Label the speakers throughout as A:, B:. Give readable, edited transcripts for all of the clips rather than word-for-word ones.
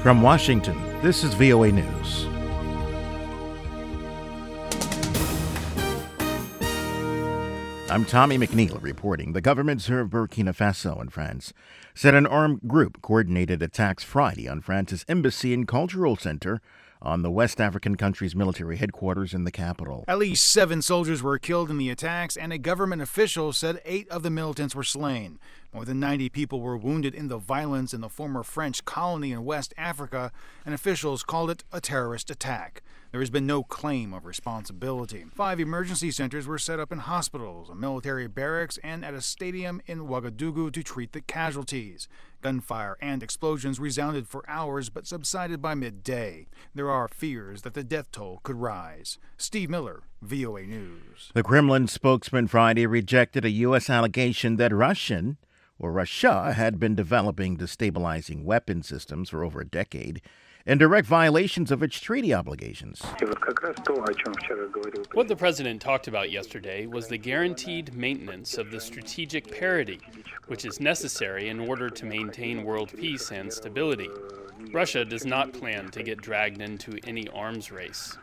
A: From Washington, this is VOA News. I'm Tommy McNeil reporting. The governments of Burkina Faso and France said an armed group coordinated attacks Friday on France's embassy and cultural center on the West African country's military headquarters in the capital.
B: At least 7 soldiers were killed in the attacks, and a government official said 8 of the militants were slain. More than 90 people were wounded in the violence in the former French colony in West Africa, and officials called it a terrorist attack. There has been no claim of responsibility. 5 emergency centers were set up in hospitals, a military barracks, and at a stadium in Ouagadougou to treat the casualties. Gunfire and explosions resounded for hours but subsided by midday. There are fears that the death toll could rise. Steve Miller, VOA News.
A: The Kremlin spokesman Friday rejected a U.S. allegation that Russia had been developing destabilizing weapon systems for over a decade in direct violations of its treaty obligations.
C: What the president talked about yesterday was the guaranteed maintenance of the strategic parity, which is necessary in order to maintain world peace and stability. Russia does not plan to get dragged into any arms race.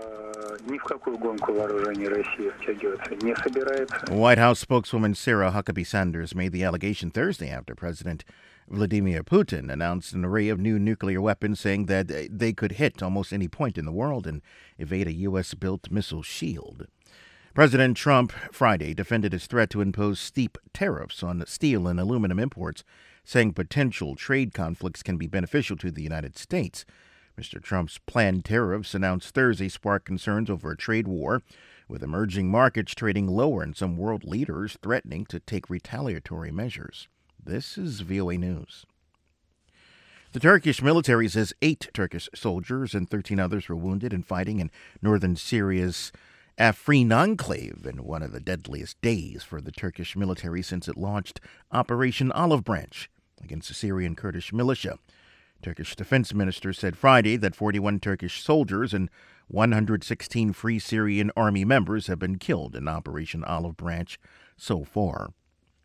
A: White House spokeswoman Sarah Huckabee Sanders made the allegation Thursday after President Vladimir Putin announced an array of new nuclear weapons, saying that they could hit almost any point in the world and evade a U.S.-built missile shield. President Trump Friday defended his threat to impose steep tariffs on steel and aluminum imports, saying potential trade conflicts can be beneficial to the United States. Mr. Trump's planned tariffs announced Thursday sparked concerns over a trade war, with emerging markets trading lower and some world leaders threatening to take retaliatory measures. This is VOA News. The Turkish military says 8 Turkish soldiers and 13 others were wounded in fighting in northern Syria's Afrin enclave in one of the deadliest days for the Turkish military since it launched Operation Olive Branch against the Syrian Kurdish militia. Turkish defense minister said Friday that 41 Turkish soldiers and 116 Free Syrian Army members have been killed in Operation Olive Branch so far.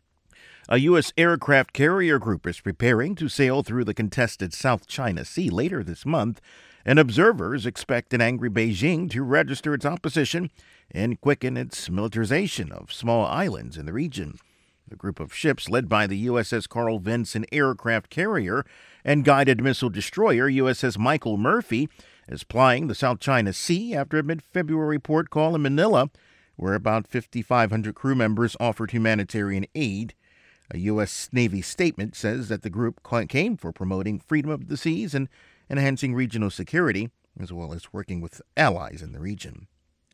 A: A U.S. aircraft carrier group is preparing to sail through the contested South China Sea later this month, and observers expect an angry Beijing to register its opposition and quicken its militarization of small islands in the region. The group of ships, led by the USS Carl Vinson aircraft carrier and guided missile destroyer USS Michael Murphy, is plying the South China Sea after a mid-February port call in Manila, where about 5,500 crew members offered humanitarian aid. A U.S. Navy statement says that the group came for promoting freedom of the seas and enhancing regional security, as well as working with allies in the region.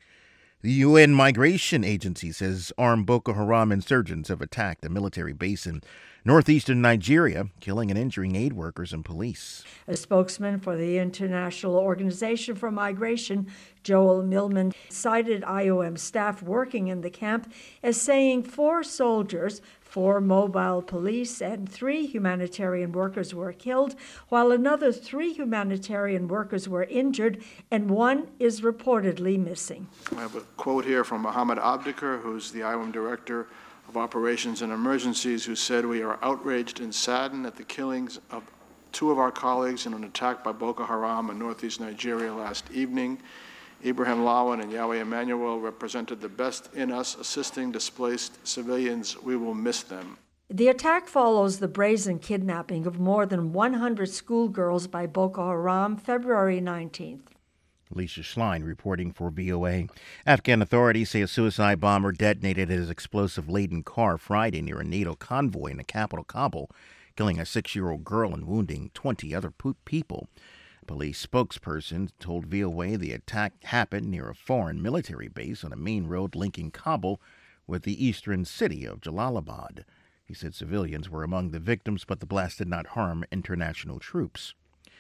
A: The UN Migration Agency says armed Boko Haram insurgents have attacked a military base in northeastern Nigeria, killing and injuring aid workers and police.
D: A spokesman for the International Organization for Migration, Joel Millman, cited IOM staff working in the camp as saying 4 soldiers, 4 mobile police, and 3 humanitarian workers were killed, while another 3 humanitarian workers were injured, and 1 is reportedly missing.
E: I have a quote here from Mohammed Abdikar, who's the IOM Director of Operations and Emergencies, who said, "We are outraged and saddened at the killings of 2 of our colleagues in an attack by Boko Haram in northeast Nigeria last evening. Ibrahim Lawan and Yahweh Emmanuel represented the best in us, assisting displaced civilians. We will miss them."
D: The attack follows the brazen kidnapping of more than 100 schoolgirls by Boko Haram February 19th.
A: Lisa Schlein reporting for VOA. Afghan authorities say a suicide bomber detonated his explosive-laden car Friday near a NATO convoy in the capital, Kabul, killing a 6-year-old girl and wounding 20 other people. A police spokesperson told VOA the attack happened near a foreign military base on a main road linking Kabul with the eastern city of Jalalabad. He said civilians were among the victims, but the blast did not harm international troops.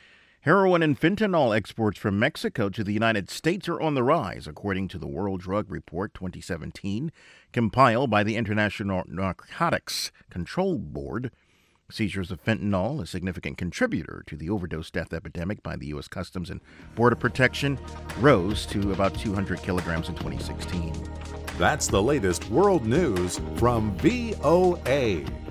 A: Heroin and fentanyl exports from Mexico to the United States are on the rise, according to the World Drug Report 2017, compiled by the International Narcotics Control Board. Seizures of fentanyl, a significant contributor to the overdose death epidemic by the U.S. Customs and Border Protection, rose to about 200 kilograms in 2016.
F: That's the latest world news from VOA.